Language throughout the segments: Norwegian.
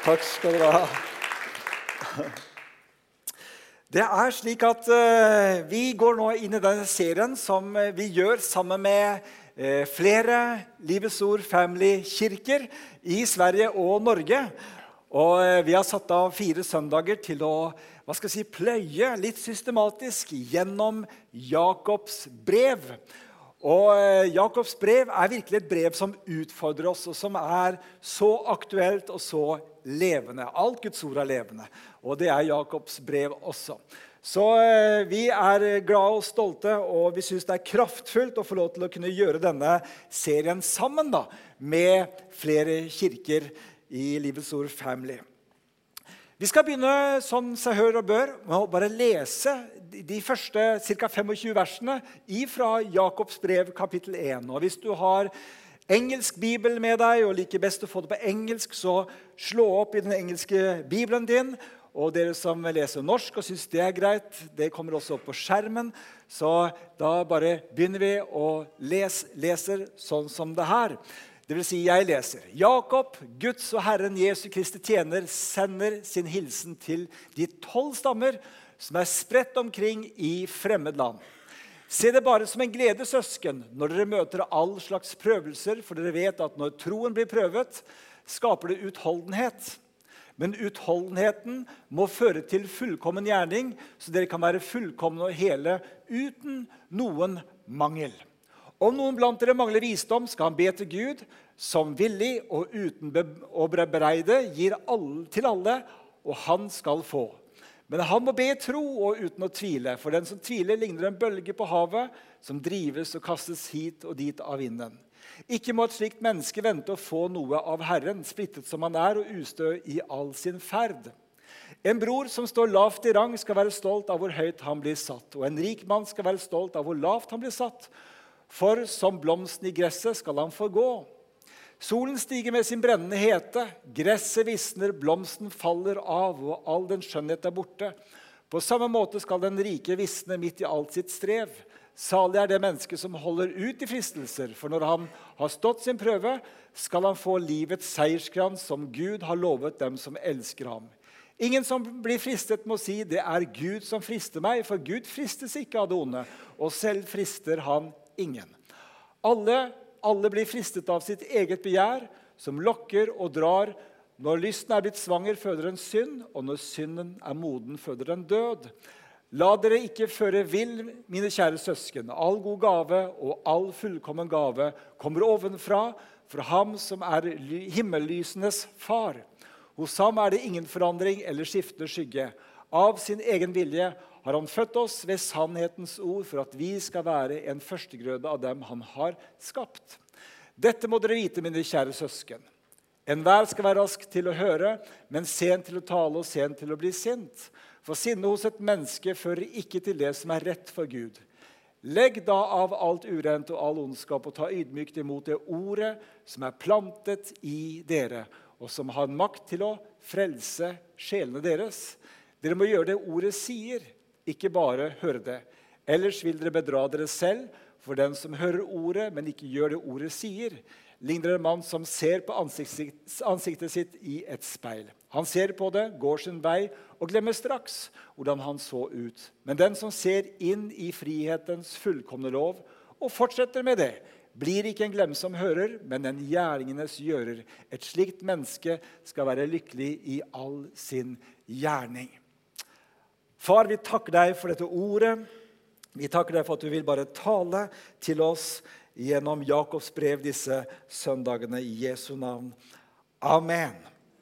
Takk skal du ha. Det slik at vi går nå inn i denne serien som vi gjør sammen med flere Livets Ord Family-kirker i Sverige og Norge. Og vi har satt av 4 søndager til å pløye litt systematisk gjennom Jakobs brev. Og Jakobs brev virkelig et brev som utfordrer oss, og som så aktuelt og så levende. Alt Guds ord levende, og det Jakobs brev også. Så vi glade og stolte, og vi synes det kraftfullt å få lov til å kunne gjøre denne serien sammen med flere kirker i Livets Ord Family. Vi skal begynne sånn seg hør og bør, med å bare lese de første ca. 25 versene fra Jakobs brev kapittel 1. Og hvis du har engelsk bibel med deg, og liker best å få det på engelsk, så slå opp i den engelske bibelen din. Og dere som leser norsk og synes det greit, det kommer også opp på skjermen. Så da bare begynner vi å leser sånn som det her. Det vil si, jeg leser. Jakob, Guds og Herren Jesu Kristi tjener, sender sin hilsen til de 12 stammer som spredt omkring i fremmed land. Se det bare som en glede, søsken, når dere møter all slags prøvelser, for dere vet at når troen blir prøvet, skaper det utholdenhet. Men utholdenheten må føre til fullkommen gjerning, så dere kan være fullkomne og hele uten noen mangel. Om noen blant dere mangler visdom, skal han be til Gud, som villig og uten å bereide gir til alle, og han skal få. Men han må be i tro og uten å tvile, for den som tviler ligner en bølge på havet, som drives og kastes hit og dit av vinden. Ikke må et slikt menneske vente å få noe av Herren, splittet som han og ustø i all sin ferd. En bror som står lavt i rang skal være stolt av hvor høyt han blir satt, og en rik mann skal være stolt av hvor lavt han blir satt. For som blomsten i gresset skal han forgå. Solen stiger med sin brennende hete, gresset visner, blomsten faller av, og all den skjønnhet borte. På samme måte skal den rike visne midt i alt sitt strev. Salig det menneske som holder ut i fristelser, for når han har stått sin prøve, skal han få livets seierskrans som Gud har lovet dem som elsker ham. Ingen som blir fristet må si, det Gud som frister meg, for Gud fristes ikke av det onde, og selv frister han ingen. Alle blir fristet av sitt eget begjær, som lokker og drar. Når lysten blitt svanger, føder den synd, og når synden moden, føder den død. La dere ikke føre vill, mine kjære søsken. All god gave og all fullkommen gave kommer ovenfra, fra ham som himmellysenes far. Hos ham det ingen forandring eller skiftende skygge. Av sin egen vilje har han født oss ved sannhetens ord, for at vi skal være en førstegrøde av dem han har skapt. Dette må dere vite, mine kjære søsken. Enhver skal være rask til å høre, men sent til å tale og sent til å bli sint. For sinne hos et menneske fører ikke til det som rett for Gud. Legg da av alt urent og all ondskap, og ta ydmykt imot det ordet som plantet i dere, og som har makt til å frelse sjelene deres. Dere må gjøre det ordet sier, ikke bare høre det. Ellers vil dere bedra dere selv, for den som hører ordet, men ikke gjør det ordet sier, ligner en mann som ser på ansiktet sitt i et speil. Han ser på det, går sin vei og glemmer straks hvordan han så ut. Men den som ser inn i frihetens fullkomne lov og fortsetter med det, blir ikke en glemsom hører, men en gjerningenes gjører. Et slikt menneske skal være lykkelig i all sin gjerning. Far, vi takker deg for dette ordet. Vi takker deg for at du vil bare tale til oss gjennom Jakobs brev disse søndagene i Jesu navn. Amen.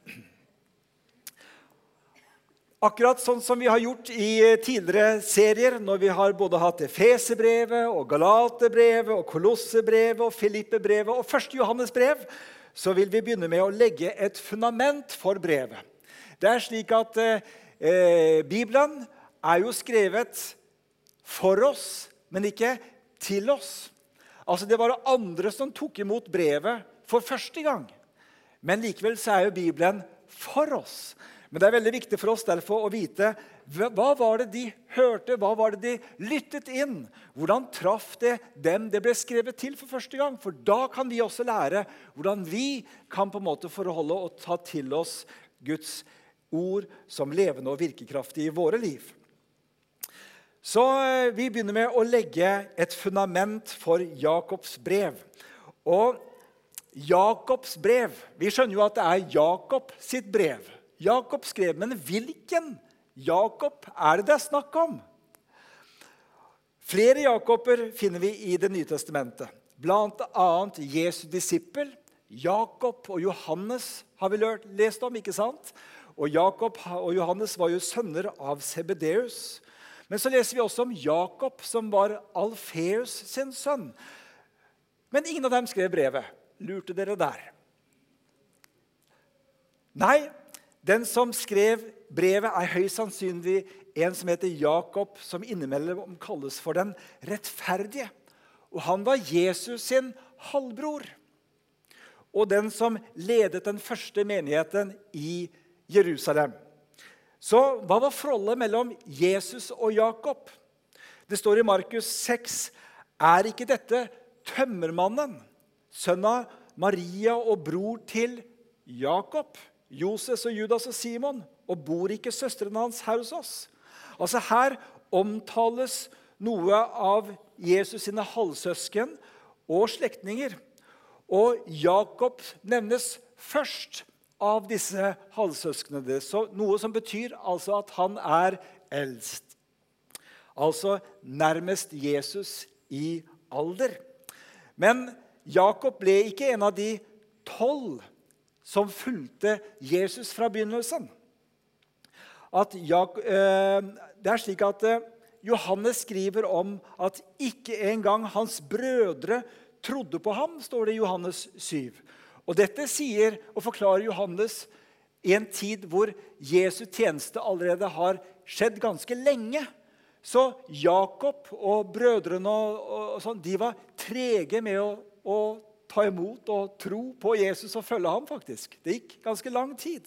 Akkurat sånn som vi har gjort i tidligere serier, når vi har både hatt Efeserbrevet og Galaterbrevet og Kolossebrevet og Filippebrevet og 1. Johannes brev, så vil vi begynne med å legge et fundament for brevet. Det slik at Bibelen jo skrevet for oss, men ikke til oss. Altså det var andre som tok imot brevet for første gang. Men likevel så jo Bibelen for oss. Men det veldig viktig for oss derfor å vite hva var det de hørte, hva var det de lyttet inn. Hvordan traff det dem det ble skrevet til for første gang? For da kan vi også lære hvordan vi kan på en måte forholde og ta til oss Guds ord som levende og virkekraftig i våre liv. Så vi begynner med å legge et fundament for Jakobs brev. Og Jakobs brev, vi skjønner jo at det er Jakob sitt brev. Jakob skrev, men hvilken Jakob er det snakk om? Flere Jakober finner vi i Det nye testamentet. Blant annet Jesu disippel, Jakob og Johannes har vi lest om, ikke sant? Og Jakob og Johannes var jo sønner av Zebedeus. Men så leser vi også om Jakob, som var Alfeus sin sønn. Men ingen av dem skrev brevet. Lurte dere der? Nei, den som skrev brevet er høyst sannsynlig en som heter Jakob, som innimellom kalles for den rettferdige. Og han var Jesus sin halvbror. Og den som ledet den første menigheten i Jerusalem. Så hva var forholdet mellom Jesus og Jakob? Det står i Markus 6, er ikke dette tømmermannen, sønn av Maria og bror til Jakob, Joses og Judas og Simon, og bor ikke søstrene hans her hos oss? Altså her omtales noe av Jesus sine halvsøsken og slektninger. Og Jakob nevnes først av disse halvsøsknene, noe som betyr altså at han er eldst. Altså nærmest Jesus i alder. Men Jakob ble ikke en av de 12 som fulgte Jesus fra begynnelsen. Det er slik at Johannes skriver om at ikke engang hans brødre trodde på ham, står det i Johannes 7. Og dette sier og forklarer Johannes i en tid hvor Jesu tjeneste allerede har skjedd ganske lenge. Så Jakob og brødrene og sånn, de var trege med å ta imot og tro på Jesus og følge ham faktisk. Det gikk ganske lang tid.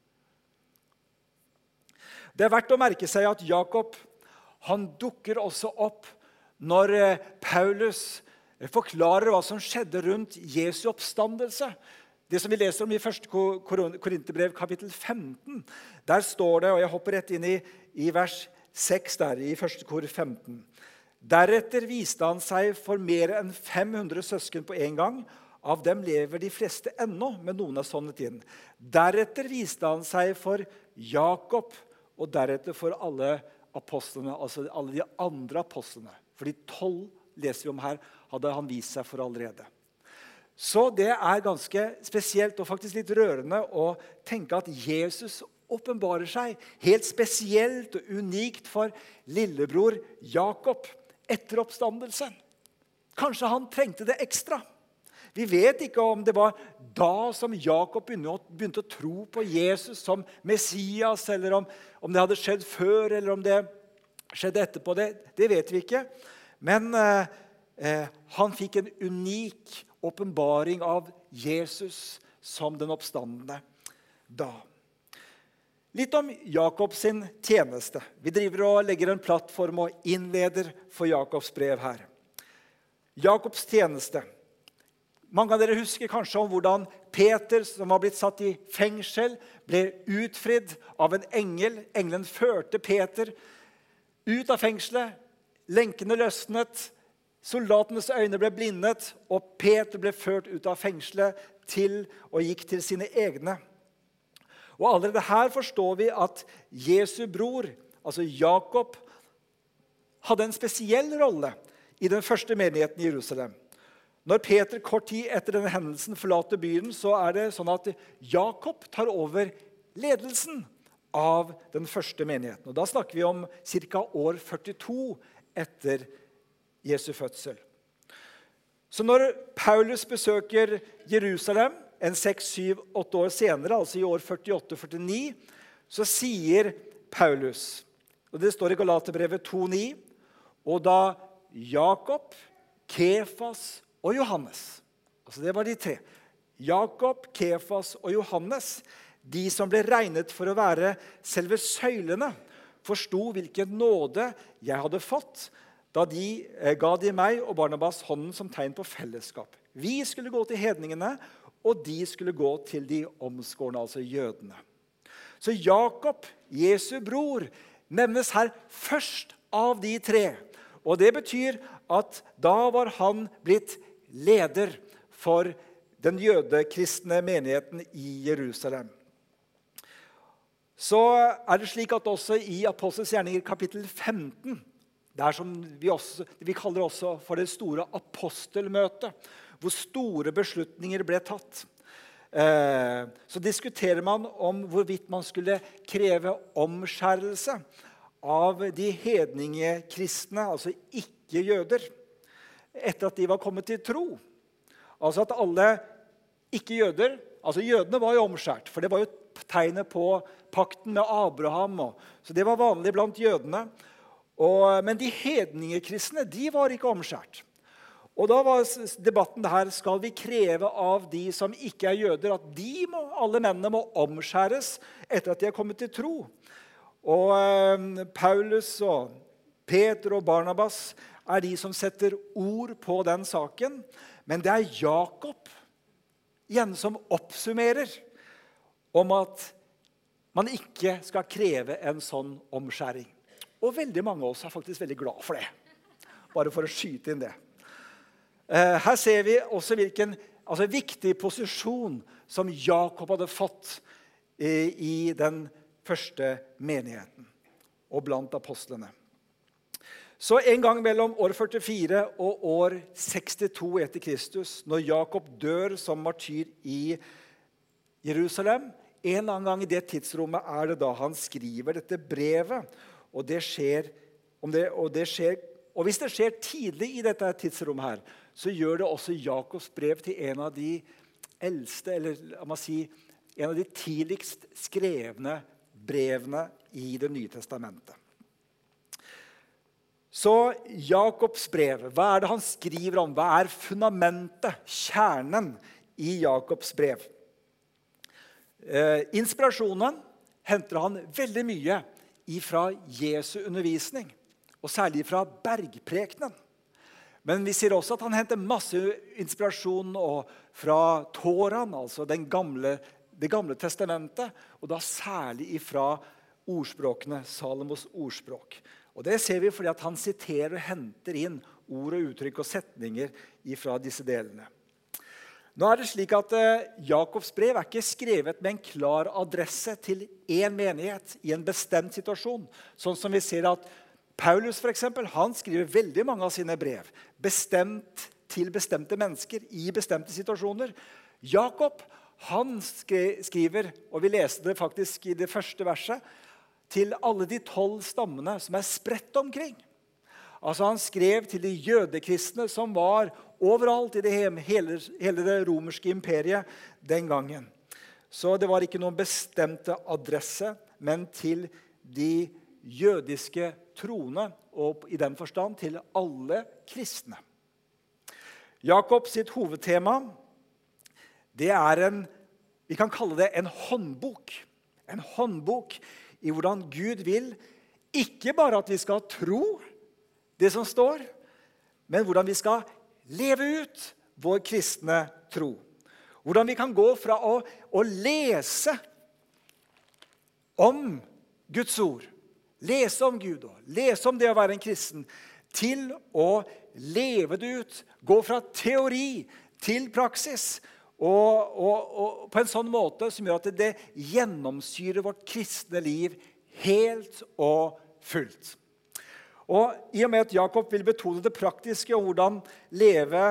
Det er verdt å merke seg at Jakob, han dukker også opp når Paulus forklarer hva som skjedde rundt Jesu oppstandelse. Det som vi leser om i 1. Korinterbrev kapittel 15, der står det, og jeg hopper rett inn i vers 6 der, i 1. Kor 15. Deretter viste han seg for mer enn 500 søsken på en gang. Av dem lever de fleste ennå, men noen er sånnet inn. Deretter viste han seg for Jakob, og deretter for alle apostlene, altså alle de andre apostlene. For de 12 leser vi om her, hadde han vist seg for allerede. Så det er ganske spesielt og faktisk litt rørende å tenke at Jesus åpenbarer seg helt spesielt og unikt for lillebror Jakob etter oppstandelsen. Kanskje han trengte det ekstra. Vi vet ikke om det var da som Jakob begynte å tro på Jesus som Messias, eller om det hadde skjedd før, eller om det skjedde etterpå. Det vet vi ikke. Men han fikk en unik åpenbaring av Jesus som den oppstandende da. Litt om Jakobs sin tjeneste. Vi driver og legger en plattform og innleder for Jakobs brev her. Jakobs tjeneste. Mange av dere husker kanskje om hvordan Peter, som var blitt satt i fengsel, ble utfridd av en engel. Engelen førte Peter ut av fengselet. Lenkene løsnet. Soldatenes øyne ble blindet, og Peter ble ført ut av fengselet og gikk til sine egne. Og allerede her forstår vi at Jesu bror, altså Jakob, hadde en spesiell rolle i den første menigheten i Jerusalem. Når Peter kort tid etter denne hendelsen forlater byen, så er det sånn at Jakob tar over ledelsen av den første menigheten. Og da snakker vi om ca. år 42 etter Jesu fødsel. Så når Paulus besøker Jerusalem en 6, 7, 8 år senere, altså i år 48-49, så sier Paulus, og det står i Galaterbrevet 2,9, og da Jakob, Kefas og Johannes, altså det var de 3, Jakob, Kefas og Johannes, de som ble regnet for å være selve søylene, forstod hvilken nåde jeg hadde fått, da ga de meg og Barnabas hånden som tegn på fellesskap. Vi skulle gå til hedningene, og de skulle gå til de omskårne, altså jødene. Så Jakob, Jesu bror, nevnes her først av de tre. Og det betyr at da var han blitt leder for den jødekristne menigheten i Jerusalem. Så er det slik at også i Apostels gjerninger kapittel 15, der som vi kaller også for det store apostelmøtet, hvor store beslutninger ble tatt, så diskuterer man om hvorvidt man skulle kreve omskjærelse av de hedninge kristne, altså ikke-jøder, etter at de var kommet til tro. Altså at alle ikke-jøder, altså jødene var jo omskjært, for det var jo tegnet på pakten med Abraham, så det var vanlig blant jødene. Men de hedninge kristne, de var ikke omskjært. Og da var debatten her, skal vi kreve av de som ikke er jøder, at alle mennene må omskjæres etter at de er kommet til tro. Og Paulus og Peter og Barnabas er de som setter ord på den saken. Men det er Jakob igjen som oppsummerer om at man ikke skal kreve en sånn omskjæring. Og veldig mange av oss er faktisk veldig glad for det. Bare for å skyte inn det. Her ser vi også hvilken viktig posisjon som Jakob hadde fått i den første menigheten og blant apostlene. Så en gang mellom år 44 og år 62 etter Kristus, når Jakob dør som martyr i Jerusalem, en eller annen gang i det tidsrommet er det da han skriver dette brevet, og hvis det skjer tidlig i dette tidsrommet her, så gjør det også Jakobs brev til en av de eldste, eller en av de tidligst skrevne brevene i Det nye testamentet. Så Jakobs brev, hva er det han skriver om? Hva er fundamentet, kjernen i Jakobs brev? Inspirasjonen henter han veldig mye fra Jesu undervisning, og særlig fra bergprekenen. Men vi ser også at han henter masse inspirasjon fra Toraen, altså det gamle testamentet, og da særlig fra ordspråkene, Salomos ordspråk. Og det ser vi fordi at han siterer og henter inn ord og uttrykk og setninger fra disse delene. Nå er det slik at Jakobs brev er ikke skrevet med en klar adresse til en menighet i en bestemt situasjon, sånn som vi ser at Paulus for eksempel, han skriver veldig mange av sine brev, bestemt til bestemte mennesker i bestemte situasjoner. Jakob, han skriver, og vi leste det faktisk i det første verset, til alle de 12 stammene som er spredt omkring. Altså han skrev til de jødekristne som var overalt i hele det romerske imperiet den gangen. Så det var ikke noen bestemte adresse, men til de jødiske troende, og i den forstand til alle kristne. Jakob sitt hovedtema, det er vi kan kalle det en håndbok. En håndbok i hvordan Gud vil, ikke bare at vi skal tro det som står, men hvordan vi skal leve ut vår kristne tro. Hvordan vi kan gå fra å lese om Guds ord, lese om Gud og lese om det å være en kristen, til å leve det ut, gå fra teori til praksis, og på en sånn måte som gjør at det gjennomsyrer vårt kristne liv helt og fullt. Og i og med at Jakob vil betone det praktiske og hvordan leve,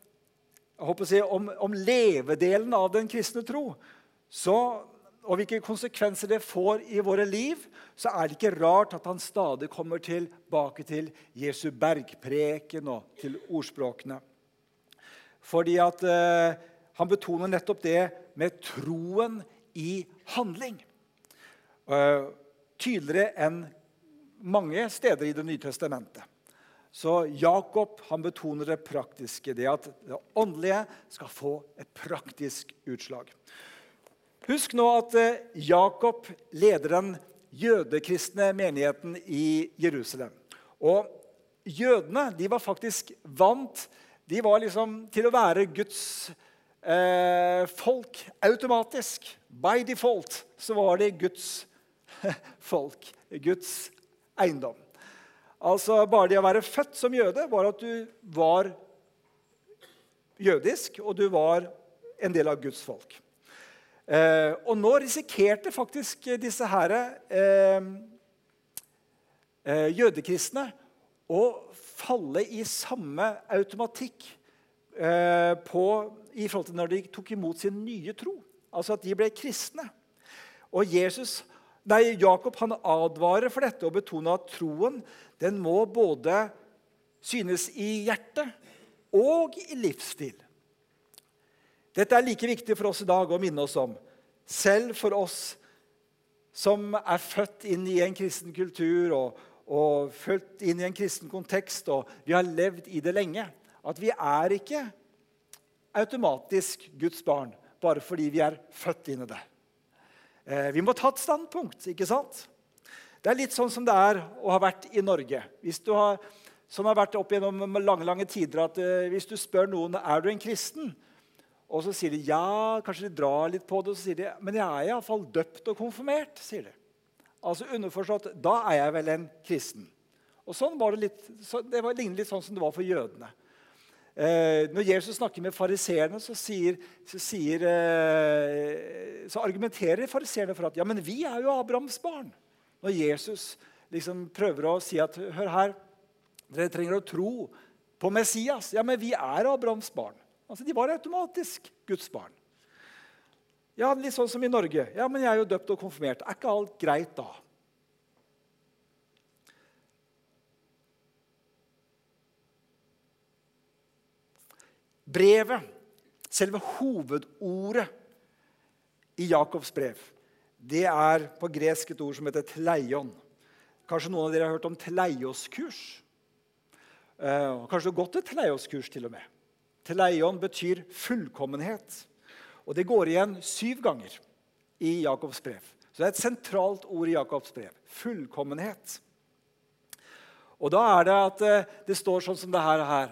om levedelen av den kristne tro, og hvilke konsekvenser det får i våre liv, så er det ikke rart at han stadig kommer tilbake til Jesu bergpreken og til ordspråkene. Fordi at han betoner nettopp det med troen i handling. Tydeligere enn mange steder i Det nye testamentet. Så Jakob, han betoner det praktiske, det at det åndelige skal få et praktisk utslag. Husk nå at Jakob leder den jødekristne menigheten i Jerusalem. Og jødene, de var faktisk vant, de var til å være Guds folk automatisk. By default så var det Guds folk, Guds eiendom. Altså bare det å være født som jøde var at du var jødisk, og du var en del av Guds folk. Og nå risikerte faktisk disse her jødekristne å falle i samme automatikk i forhold til når de tok imot sin nye tro. Altså at de ble kristne. Og Jakob han advarer for dette og betoner at troen den må både synes i hjertet og i livsstil. Dette er like viktig for oss i dag å minne oss om. Selv for oss som er født inn i en kristen kultur og født inn i en kristen kontekst, og vi har levd i det lenge, at vi er ikke automatisk Guds barn, bare fordi vi er født inn i det. Vi må ta et standpunkt, ikke sant? Det er litt sånn som det er å ha vært i Norge. Som har vært opp gjennom lange tider, at hvis du spør noen, er du en kristen? Og så sier de, ja, kanskje de drar litt på det, og så sier de, men jeg er i hvert fall døpt og konfirmert, sier de. Altså underforstått, da er jeg vel en kristen. Og sånn var det litt, det ligner litt sånn som det var for jødene. Når Jesus snakker med fariseerne, så argumenterer fariseerne for at ja, men vi er jo Abrahams barn. Når Jesus liksom prøver å si at hør her, dere trenger å tro på Messias. Ja, men vi er Abrahams barn. Altså, de var automatisk Guds barn. Ja, litt sånn som i Norge. Ja, men jeg er jo døpt og konfirmert. Er ikke alt greit da? Brevet, selve hovedordet i Jakobs brev, det er på gresk et ord som heter teleion. Kanskje noen av dere har hørt om teleios-kurs. Kanskje du har gått et teleios-kurs til og med. Teleion betyr fullkommenhet. Og det går igjen 7 ganger i Jakobs brev. Så det er et sentralt ord i Jakobs brev. Fullkommenhet. Og da er det at det står sånn som det her.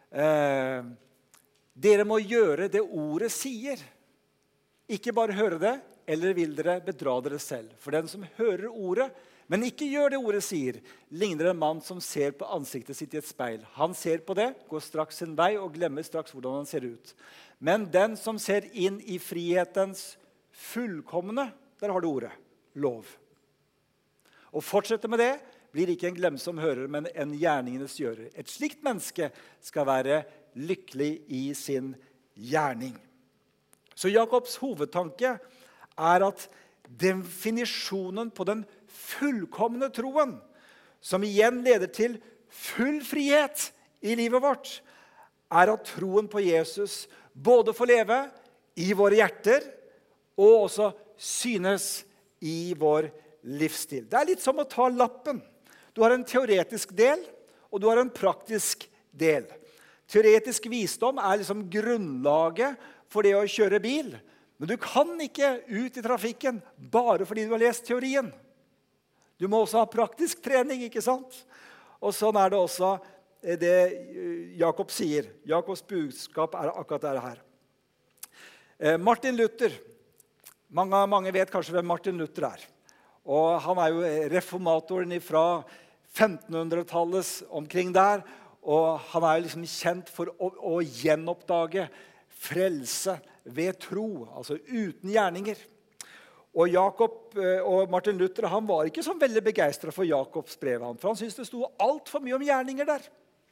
Dere må gjøre det ordet sier. Ikke bare høre det, eller vil dere bedra dere selv. For den som hører ordet, men ikke gjør det ordet sier, ligner en mann som ser på ansiktet sitt i et speil. Han ser på det, går straks sin vei og glemmer straks hvordan han ser ut. Men den som ser inn i frihetens fullkomne, der har du ordet, lov. Og fortsette med det, blir ikke en glemsom hører, men en gjerningenes gjører. Et slikt menneske skal være lykkelig i sin gjerning. Så Jakobs hovedtanke er at definisjonen på den fullkomne troen, som igjen leder til full frihet i livet vårt, er at troen på Jesus både får leve i våre hjerter og også synes i vår livsstil. Det er litt som å ta lappen. Du har en teoretisk del, og du har en praktisk del. Teoretisk visdom er liksom grunnlaget for det å kjøre bil. Men du kan ikke ut i trafikken bare fordi du har lest teorien. Du må også ha praktisk trening, ikke sant? Og sånn er det også det Jakob sier. Jakobs budskap er akkurat det her. Martin Luther. Mange vet kanskje hvem Martin Luther er. Og han er jo reformatoren fra 1500-tallets omkring der. Og han er liksom kjent for å gjenoppdage frelse ved tro, altså uten gjerninger. Og Martin Luther han var ikke så veldig begeistret for Jakobs brev, for han syntes det sto alt for mye om gjerninger der.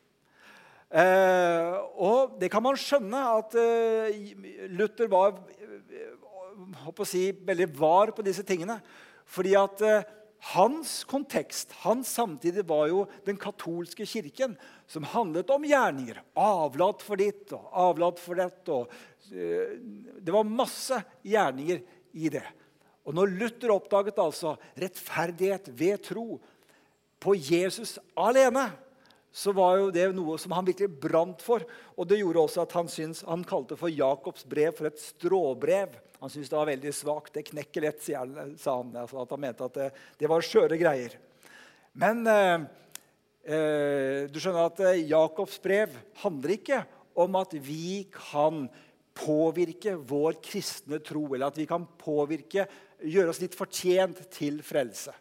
Og det kan man skjønne at Luther var veldig var på disse tingene, fordi at hans kontekst, hans samtidig var jo den katolske kirken, som handlet om gjerninger. Avlat for ditt og avlat for dett. Det var masse gjerninger i det. Og når Luther oppdaget altså rettferdighet ved tro på Jesus alene, så var jo det noe som han virkelig brant for. Og det gjorde også at han kalte for Jakobs brev for et stråbrev. Han syntes det var veldig svagt. Det knekker lett, sa han. Altså at han mente at det var skjøre greier. Men du skjønner at Jakobs brev handler ikke om at vi kan påvirke vår kristne tro, eller at vi kan påvirke, gjøre oss litt fortjent til frelse.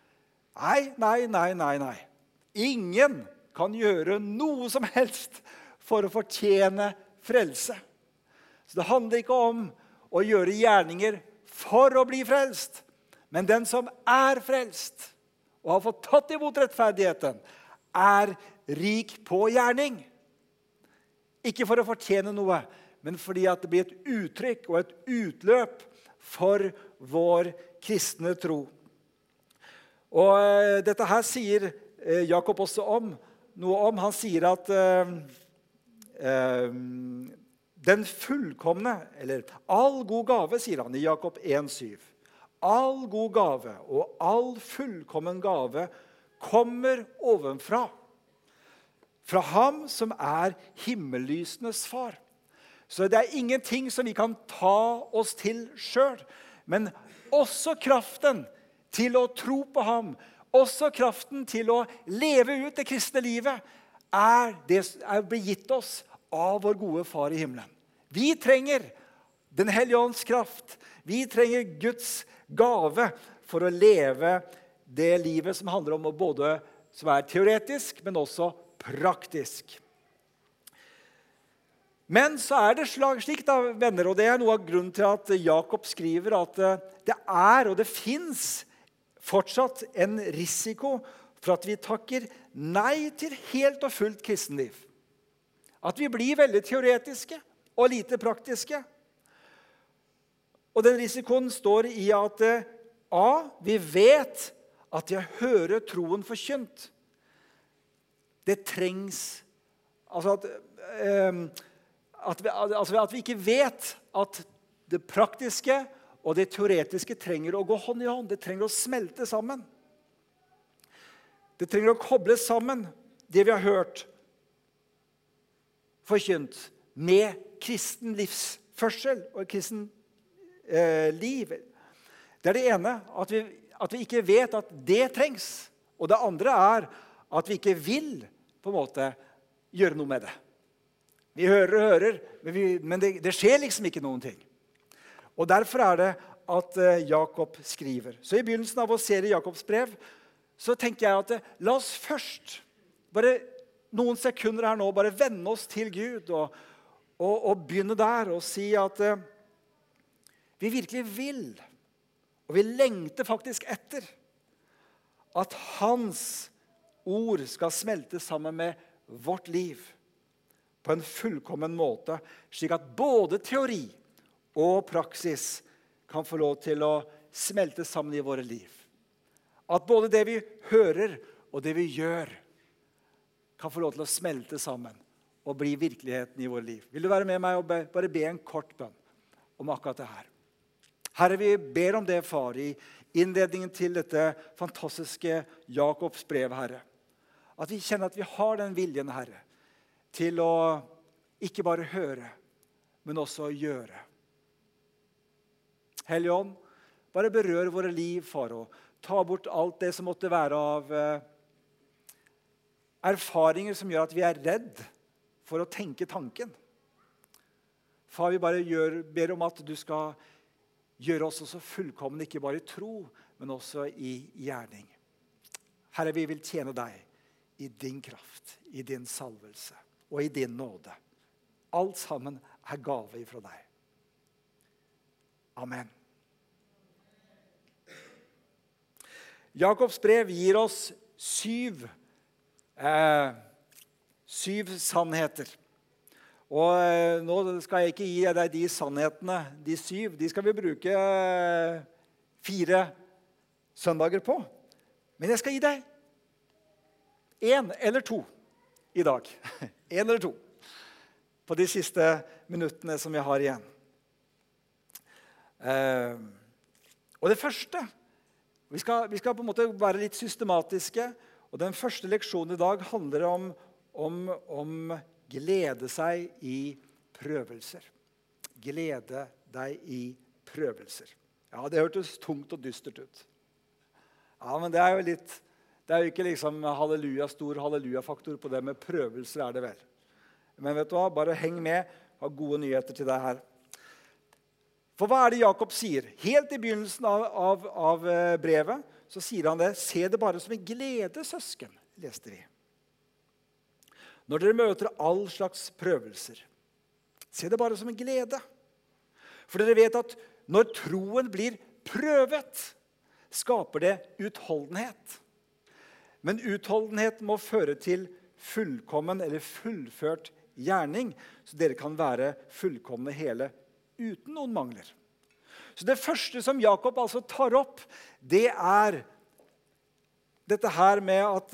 Nei. Ingen kan gjøre noe som helst for å fortjene frelse. Så det handler ikke om å gjøre gjerninger for å bli frelst, men den som er frelst og har fått tatt imot rettferdigheten, er rik på gjerning. Ikke for å fortjene noe, men fordi at det blir et uttrykk og et utløp for vår kristne tro. Og dette her sier Jakob også noe om. Han sier at den fullkomne, eller all god gave, sier han i Jakob 1,7. All god gave og all fullkommen gave kommer ovenfra. Fra ham som er himmellysenes far. Så det er ingenting som vi kan ta oss til selv. Men også kraften til å tro på ham, også kraften til å leve ut det kristne livet, er blitt gitt oss av vår gode far i himmelen. Vi trenger den hellige ånds kraft. Vi trenger Guds gave for å leve det livet som handler om både som er teoretisk, men også praktisk. Men så er det slik da, venner, og det er noe av grunnen til at Jakob skriver at det er, og det finnes fortsatt en risiko for at vi takker nei til helt og fullt kristenliv. At vi blir veldig teoretiske og lite praktiske. Og den risikoen står i at vi vet at jeg hører troen forkynt. Det trengs, at vi ikke vet at det praktiske og det teoretiske trenger å gå hånd i hånd. Det trenger å smelte sammen. Det trenger å kobles sammen, det vi har hørt forkynt, med kristen livsførsel og kristen liv. Det er det ene, at vi ikke vet at det trengs. Og det andre er at vi ikke vil på en måte gjøre noe med det. Vi hører, men det skjer liksom ikke noen ting. Og derfor er det at Jakob skriver. Så i begynnelsen av å se i Jakobs brev, så tenker jeg at la oss først, bare noen sekunder her nå, bare vende oss til Gud og begynne der og si at vi virkelig vil, og vi lengter faktisk etter, at hans ord skal smelte sammen med vårt liv på en fullkommen måte, slik at både teori og praksis kan få lov til å smelte sammen i våre liv. At både det vi hører og det vi gjør kan få lov til å smelte sammen og bli virkeligheten i vårt liv. Vil du være med meg og bare be en kort bønn om akkurat det her? Herre, vi ber om det, far, i innledningen til dette fantastiske Jakobs brev, Herre. At vi kjenner at vi har den viljen, Herre, til å ikke bare høre, men også gjøre. Hellige Ånd, bare berør våre liv, far, og ta bort alt det som måtte være av erfaringer som gjør at vi er redd for å tenke tanken. Far, vi bare ber om at du skal gjøre oss også fullkomne, ikke bare i tro, men også i gjerning. Herre, vi vil tjene deg i din kraft, i din salvelse og i din nåde. Alt sammen er gave ifra deg. Amen. Jakobs brev gir oss syv sannheter. Og nå skal jeg ikke gi deg de sannhetene, de 7. De skal vi bruke 4 søndager på. Men jeg skal gi deg 1 eller 2 i dag. 1 eller 2 på de siste minuttene som jeg har igjen. Og det første, vi skal på en måte være litt systematiske, og den første leksjonen i dag handler om glede seg i prøvelser. Glede deg i prøvelser. Ja, det hørtes tungt og dystert ut. Ja, men det er jo ikke liksom stor halleluja-faktor på det med prøvelser, er det vel. Men vet du hva, bare heng med, har gode nyheter til deg her. For hva er det Jakob sier? Helt i begynnelsen av brevet så sier han det. Se det bare som en glede, søsken, leste vi. Når dere møter all slags prøvelser, se det bare som en glede. For dere vet at når troen blir prøvet, skaper det utholdenhet. Men utholdenhet må føre til fullkommen eller fullført gjerning, så dere kan være fullkomne hele uten noen mangler. Så det første som Jakob altså tar opp, det er dette her med at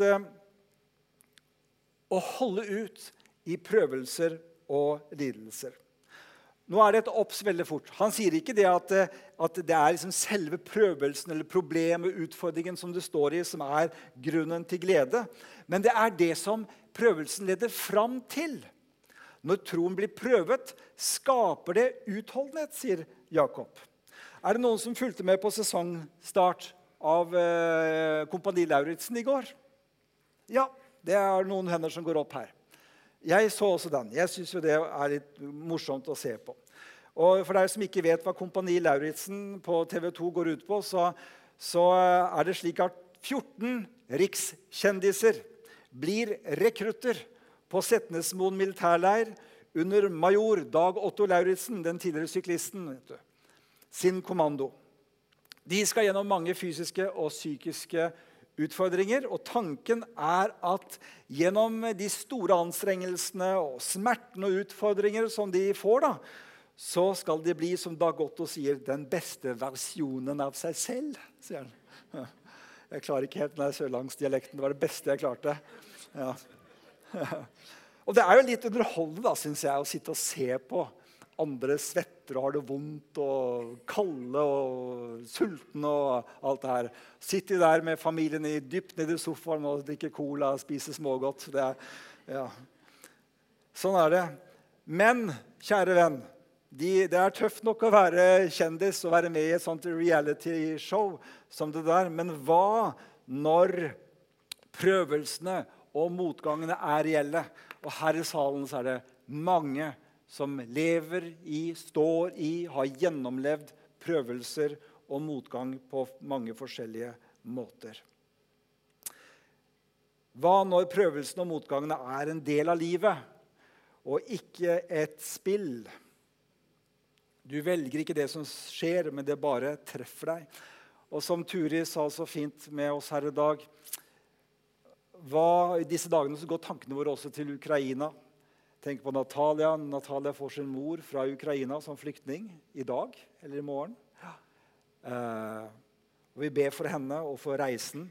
å holde ut i prøvelser og lidelser. Nå er det et opps veldig fort. Han sier ikke det at det er liksom selve prøvelsen eller problemet, utfordringen som det står i, som er grunnen til glede. Men det er det som prøvelsen leder fram til. Når troen blir prøvet, skaper det utholdenhet, sier Jakob. Er det noen som fulgte med på sesongstart av Kompani Lauritzen i går? Ja, det er noen hender som går opp her. Jeg så også den. Jeg synes jo det er litt morsomt å se på. Og for deg som ikke vet hva Kompani Lauritzen på TV 2 går ut på, så er det slik at 14 rikskjendiser blir rekrutter på Setnesmoen militærleir under major Dag Otto Lauritzen, den tidligere syklisten, sin kommando. De skal gjennom mange fysiske og psykiske utfordringer, og tanken er at gjennom de store anstrengelsene og smerten og utfordringer som de får, så skal de bli, som Dag Otto sier, den beste versjonen av seg selv, sier han. Jeg klarer ikke helt den sørlandsdialekten, det var det beste jeg klarte. Ja. Og det er jo litt underholdende, synes jeg, å sitte og se på andre svetter og har det vondt og kalde og sulten og alt det her. Sitter der med familien dypt nede i sofaen og drikker cola og spiser smågodt. Ja. Sånn er det. Men, kjære venn, det er tøft nok å være kjendis og være med i et sånt reality show som det der. Men hva når prøvelsene og motgangene er reelle? Og her i salen så er det mange som lever i, står i, har gjennomlevd prøvelser og motgang på mange forskjellige måter. Hva når prøvelsen og motgangene er en del av livet, og ikke et spill? Du velger ikke det som skjer, men det bare treffer deg. Og som Turi sa så fint med oss her i dag, i disse dagene så går tankene våre også til Ukraina. Tenk på Natalia. Natalia får sin mor fra Ukraina som flyktning i dag, eller i morgen. Og vi ber for henne og for reisen.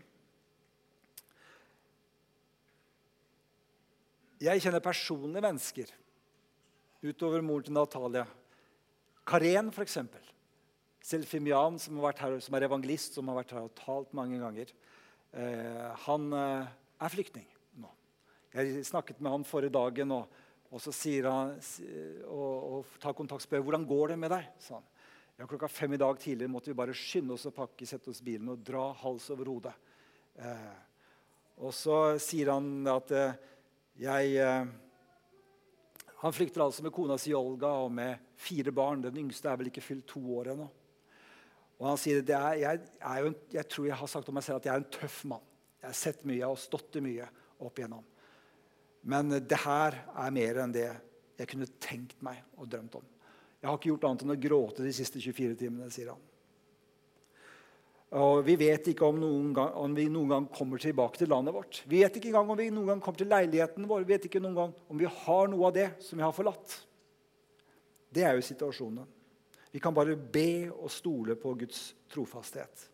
Jeg kjenner personlige mennesker utover moren til Natalia. Karen, for eksempel. Selfimian, som har vært her, som er evangelist, som har vært her og talt mange ganger. Han er flyktning nå. Jeg snakket med han forrige dagen, og så sier han, og tar kontakt og spør, hvordan går det med deg? Sa han. Ja, 5:00 i dag tidlig måtte vi bare skynde oss å pakke, sette oss i bilen og dra hals over hodet. Og så sier han at han flykter altså med kona si Olga og med 4 barn. Den yngste er vel ikke fylt 2 år ennå. Og han sier, jeg tror jeg har sagt om meg selv at jeg er en tøff mann. Jeg har sett mye, jeg har stått i mye opp igjennom. Men det her er mer enn det jeg kunne tenkt meg og drømt om. Jeg har ikke gjort annet enn å gråte de siste 24 timene, sier han. Og vi vet ikke om vi noen gang kommer tilbake til landet vårt. Vi vet ikke engang om vi noen gang kommer til leiligheten vår. Vi vet ikke noen gang om vi har noe av det som vi har forlatt. Det er jo situasjonen. Vi kan bare be og stole på Guds trofasthet.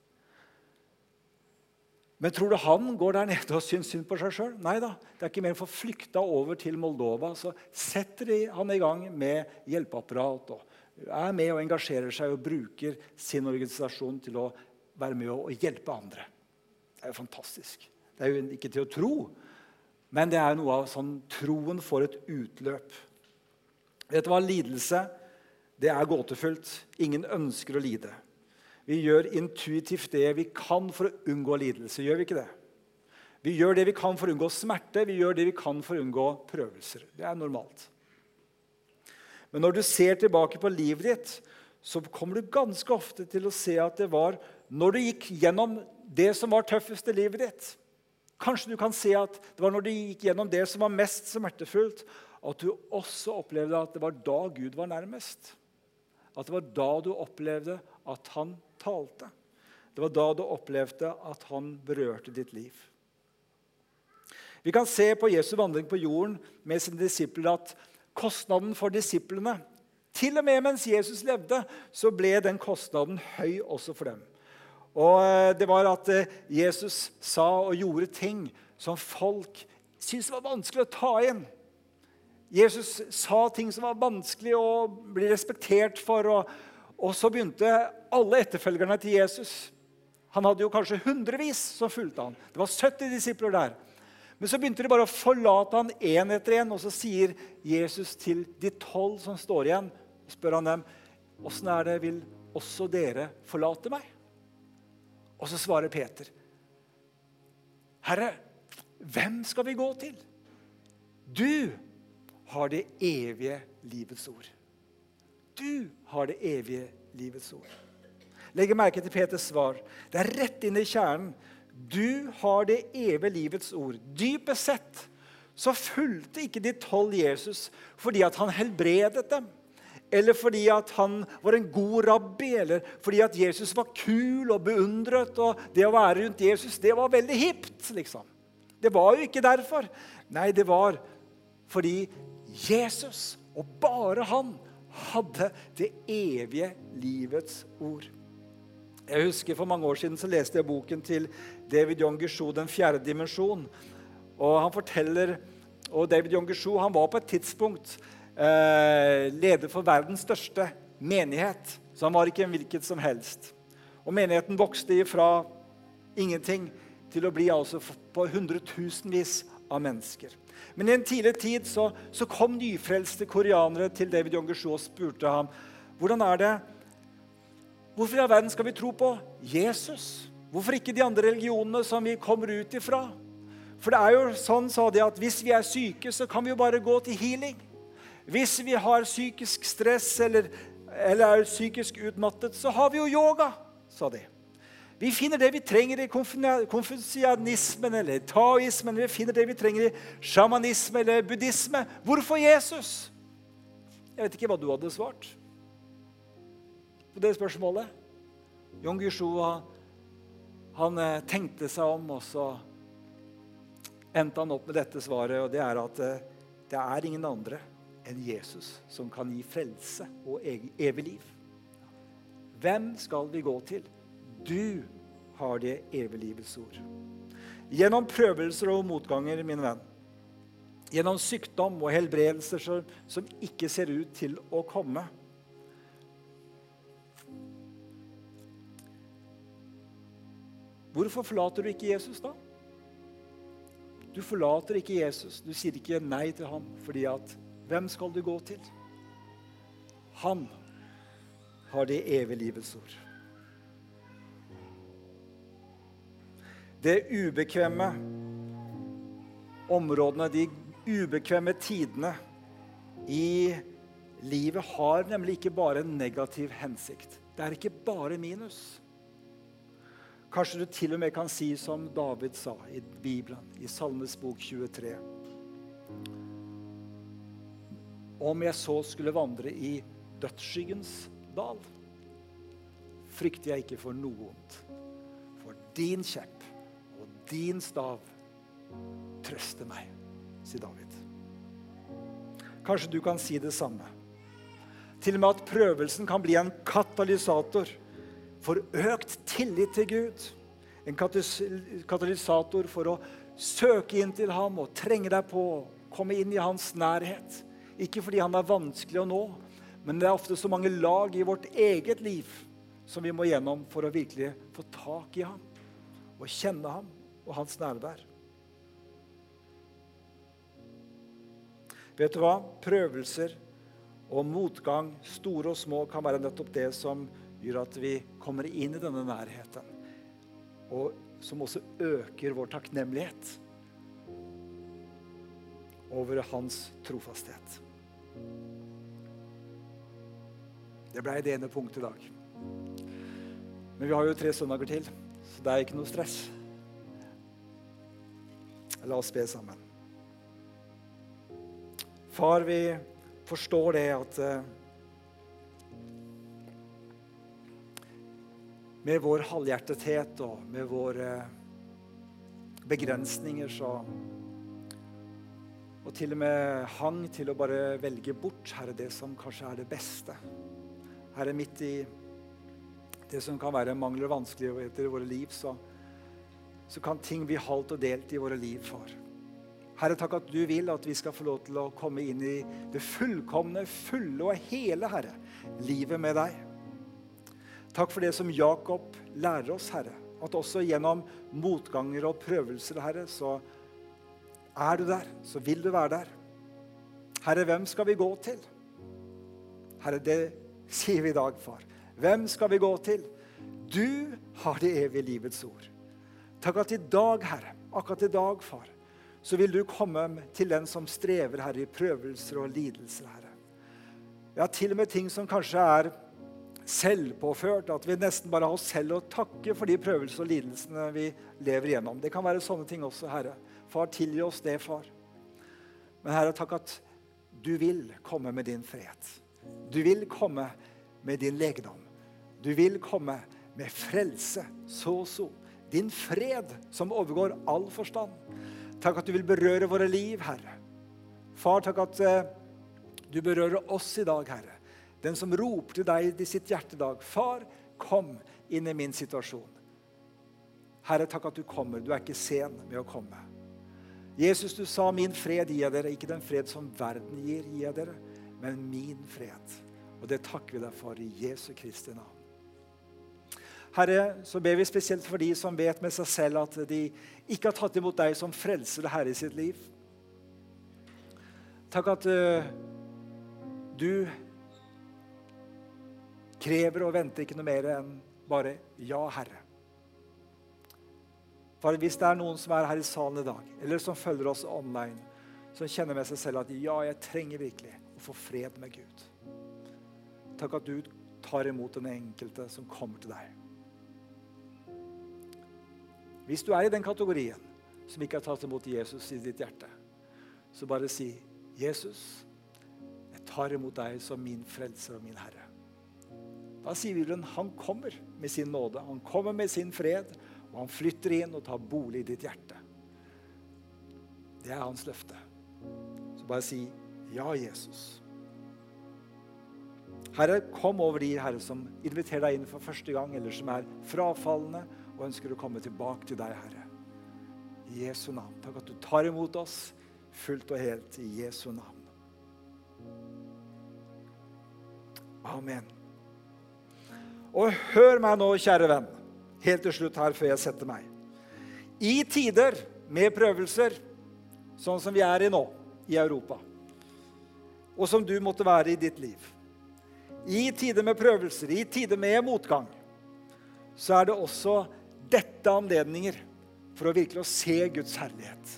Men tror du han går der nede og syns synd på seg selv? Neida, det er ikke mer for flykta over til Moldova. Så setter han i gang med hjelpeapparat og er med og engasjerer seg og bruker sin organisasjon til å være med og hjelpe andre. Det er jo fantastisk. Det er jo ikke til å tro, men det er noe av sånn troen for et utløp. Vet du hva? Lidelse, det er gåtefullt. Ingen ønsker å lide. Vi gjør intuitivt det vi kan for å unngå lidelse. Gjør vi ikke det? Vi gjør det vi kan for å unngå smerte. Vi gjør det vi kan for å unngå prøvelser. Det er normalt. Men når du ser tilbake på livet ditt, så kommer du ganske ofte til å se at det var når du gikk gjennom det som var tøffest i livet ditt. Kanskje du kan se at det var når du gikk gjennom det som var mest smertefullt, at du også opplevde at det var da Gud var nærmest. At det var da du opplevde at han talte. Det var da du opplevde at han berørte ditt liv. Vi kan se på Jesu vandring på jorden med sine disipler at kostnaden for disiplene, til og med mens Jesus levde, så ble den kostnaden høy også for dem. Og det var at Jesus sa og gjorde ting som folk syntes var vanskelig å ta inn. Jesus sa ting som var vanskelig å bli respektert for, og så begynte alle etterfølgerne til Jesus. Han hadde jo kanskje hundrevis som fulgte han. Det var 70 disipler der. Men så begynte de bare å forlate han en etter en, og så sier Jesus til de 12 som står igjen, og spør han dem, «Hvordan er det, vil også dere forlate meg?» Og så svarer Peter, «Herre, hvem skal vi gå til? Du har det evige livets ord. Du har det evige livets ord.» Legg merke til Peters svar. Det er rett inn i kjernen. Du har det evige livets ord. Dypest sett så fulgte ikke de 12 Jesus fordi at han helbredet dem, eller fordi at han var en god rabbi, eller fordi at Jesus var kul og beundret, og det å være rundt Jesus, det var veldig hipt, liksom. Det var jo ikke derfor. Nei, det var fordi Jesus, og bare han, hadde det evige livets ord. Jeg husker for mange år siden så leste jeg boken til David Yong Guizhou, Den fjerde dimensjon. Og han forteller, og David Yong Guizhou, han var på et tidspunkt leder for verdens største menighet. Så han var ikke en hvilket som helst. Og menigheten vokste fra ingenting til å bli altså på hundretusenvis av mennesker. Men i en tidlig tid så kom nyfrelste koreanere til David Yong Guizhou og spurte ham, hvordan er det? Hvorfor i all verden skal vi tro på Jesus? Hvorfor ikke de andre religionene som vi kommer ut ifra? For det er jo sånn, sa de, at hvis vi er syke, så kan vi jo bare gå til healing. Hvis vi har psykisk stress eller er psykisk utmattet, så har vi jo yoga, sa de. Vi finner det vi trenger i konfusianismen eller taoismen, vi finner det vi trenger i shamanisme eller buddhisme. Hvorfor Jesus? Jeg vet ikke hva du hadde svart på det spørsmålet. Yong Guizhou, han tenkte seg om, og så endte han opp med dette svaret, og det er at det er ingen andre enn Jesus som kan gi frelse og evig liv. Hvem skal vi gå til? Du har det evige livets ord. Gjennom prøvelser og motganger, min venn, gjennom sykdom og helbredelser som ikke ser ut til å komme, hvorfor forlater du ikke Jesus da? Du forlater ikke Jesus, du sier ikke nei til ham, fordi at hvem skal du gå til? Han har det evige livets ord. Det ubekvemme områdene, de ubekvemme tidene i livet har nemlig ikke bare en negativ hensikt. Det er ikke bare minus. Kanskje du til og med kan si som David sa i Bibelen, i Salmes bok 23. Om jeg så skulle vandre i dødsskyggens dal, frykter jeg ikke for noe ondt. For din kjepp og din stav trøster meg, sier David. Kanskje du kan si det samme. Til og med at prøvelsen kan bli en katalysator for økt tillit til Gud. En katalysator for å søke inn til ham og trenge deg på, komme inn i hans nærhet. Ikke fordi han er vanskelig å nå, men det er ofte så mange lag i vårt eget liv som vi må gjennom for å virkelig få tak i ham og kjenne ham og hans nærvær. Vet du hva? Prøvelser og motgang, store og små, kan være nettopp det som gjør at vi kommer inn i denne nærheten, og som også øker vår takknemlighet over hans trofasthet. Det ble det ene punktet i dag. Men vi har jo 3 søndager til, så det er ikke noe stress. La oss be sammen. Far, vi forstår det at med vår halvhjertethet og med våre begrensninger og til og med hang til å bare velge bort, Herre, det som kanskje er det beste. Herre, midt i det som kan være mangler og vanskeligheter i våre liv, så kan ting bli halt og delt i våre liv, far. Herre, takk at du vil at vi skal få lov til å komme inn i det fullkomne, fulle og hele, Herre, livet med deg. Takk for det som Jakob lærer oss, Herre, at også gjennom motganger og prøvelser, Herre, så er du der, så vil du være der. Herre, hvem skal vi gå til? Herre, det sier vi i dag, far. Hvem skal vi gå til? Du har det evige livets ord. Takk at i dag, Herre, akkurat i dag, far, så vil du komme til den som strever, Herre, i prøvelser og lidelser, Herre. Ja, til og med ting som kanskje er selvpåført, at vi nesten bare har oss selv å takke for de prøvelser og lidelsene vi lever igjennom. Det kan være sånne ting også, Herre. Far, tilgi oss det, far. Men Herre, takk at du vil komme med din fred. Du vil komme med din legedom. Du vil komme med frelse, så. Din fred som overgår all forstand. Takk at du vil berøre våre liv, Herre. Far, takk at du berører oss i dag, Herre. Den som roper til deg i sitt hjertedag. Far, kom inn i min situasjon. Herre, takk at du kommer. Du er ikke sen med å komme. Jesus, du sa, min fred gir jeg dere, ikke den fred som verden gir jeg dere, men min fred. Og det takker vi deg for i Jesu Kristi navn. Herre, så ber vi spesielt for de som vet med seg selv at de ikke har tatt imot deg som frelser og Herre i sitt liv. Takk at du krever og venter ikke noe mer enn bare ja, Herre. For hvis det er noen som er her i salen i dag, eller som følger oss online, som kjenner med seg selv at ja, jeg trenger virkelig å få fred med Gud. Takk at du tar imot den enkelte som kommer til deg. Hvis du er i den kategorien som ikke har tatt imot Jesus i ditt hjerte, så bare si, Jesus, jeg tar imot deg som min frelser og min Herre. Da sier Bibelen, han kommer med sin nåde, han kommer med sin fred, og han flytter inn og tar bolig i ditt hjerte. Det er hans løfte. Så bare si, ja, Jesus. Herre, kom over de, Herre, som inviterer deg inn for første gang, eller som er frafallende, og ønsker å komme tilbake til deg, Herre. I Jesu navn. Takk at du tar imot oss fullt og helt i Jesu navn. Amen. Og hør meg nå, kjære venn, helt til slutt her før jeg setter meg. I tider med prøvelser, sånn som vi er i nå, i Europa, og som du måtte være i ditt liv, i tider med prøvelser, i tider med motgang, så er det også dette anledninger for å virkelig å se Guds herlighet.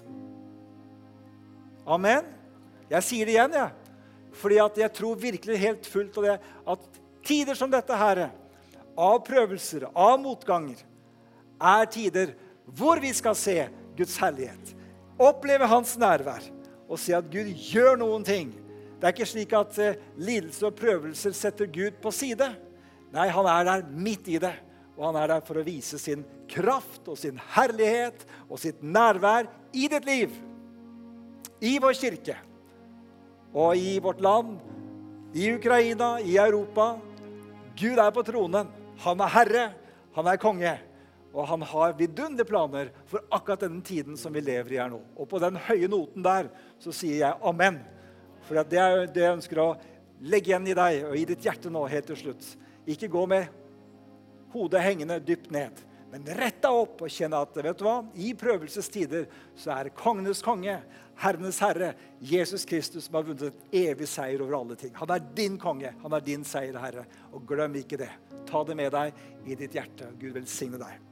Amen. Jeg sier det igjen, fordi at jeg tror virkelig helt fullt av det, at tider som dette, Herre, av prøvelser, av motganger, er tider hvor vi skal se Guds herlighet, oppleve hans nærvær, og se at Gud gjør noen ting. Det er ikke slik at lidelse og prøvelser setter Gud på side. Nei, han er der midt i det, og han er der for å vise sin kraft og sin herlighet og sitt nærvær i ditt liv, i vår kirke, og i vårt land, i Ukraina, i Europa. Gud er på tronen. Han er Herre, han er konge, og han har vidunderlige planer for akkurat denne tiden som vi lever i her nå. Og på den høye noten der, så sier jeg amen. For det er det jeg ønsker å legge igjen i deg, og i ditt hjerte nå, helt til slutt. Ikke gå med hodet hengende dypt ned, men rett deg opp og kjenne at, vet du hva? I prøvelsestider så er kongenes konge, Herrenes Herre, Jesus Kristus, som har vunnet evig seier over alle ting. Han er din konge, han er din seier, Herre. Og glem ikke det. Ta det med deg i ditt hjerte. Gud velsigne deg.